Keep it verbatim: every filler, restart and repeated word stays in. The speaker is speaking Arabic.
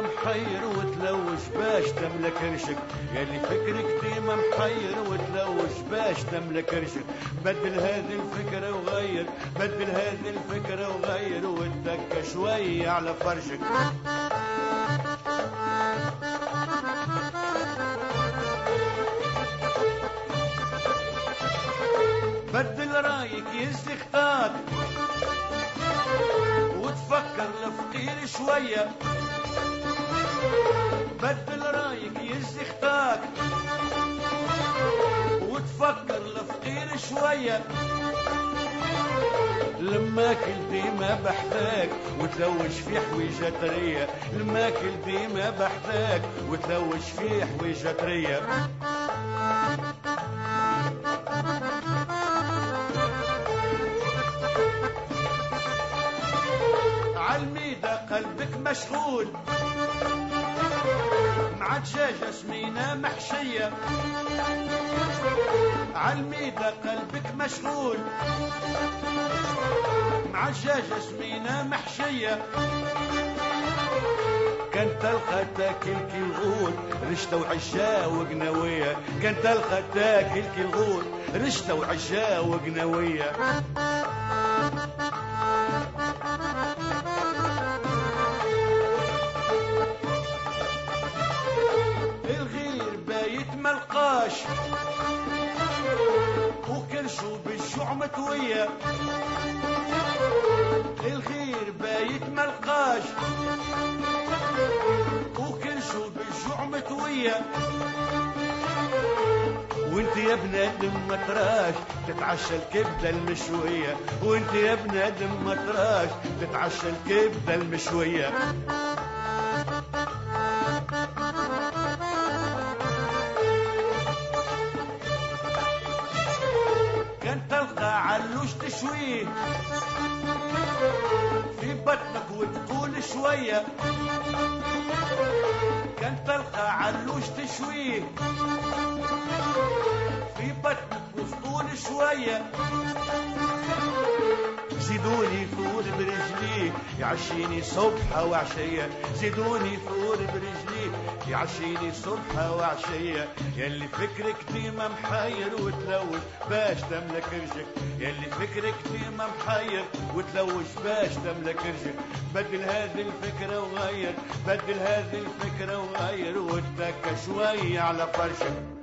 محير وتلوش باش تملك رشك، يلي فكرك ديما محير وتلوش باش تملك رشك. بدل هذه الفكرة وغير، بدل هذه الفكرة وغير واتكى شوي على فرشك. بدل رايك يهز خطاك وتفكر الفقير شوية، بدل رايك يهز خطاك وتفكر الفقير شوية. لما كل ديما بحثاك وتلوش في حويجة طرية، لما كل ديما بحثاك وتلوش في حويجة طرية. عالميدة قلبك مشغول مع دجاجة سمينة محشية، عالميدة قلبك مشغول مع دجاجة سمينة محشية. كان تلقى تاكل كي الغول رشتة وعشا وقنوية، كان تلقى تاكل كي الغول رشتة وعشا وقنوية. الغير بايت ملقاش وكرشو بالجوع متوية، الغير بايت ملقاش وكرشو بالجوع متوية. وانت يا بنادم مطراش تتعشى الكبدة المشوية، وانت يا بنادم مطراش تتعشى الكبدة المشوية. كان تلقى علوش تشويه في بطنك وتقول شوية، كان تلقى علوش تشويه في بطنك وتقول شوية. زيدوني فور برجلي يعشيني صبحة وعشية، زيدوني فور برجلي يعشيني صبحة وعشية. يلي فكرك ديما محير وتلوش باش تملك رجك، يلي فكرك ديما محير وتلوش باش تملك رجك. بدل هذه الفكرة وغير، بدل هذه الفكرة وغير واتكى شوي على فرشك.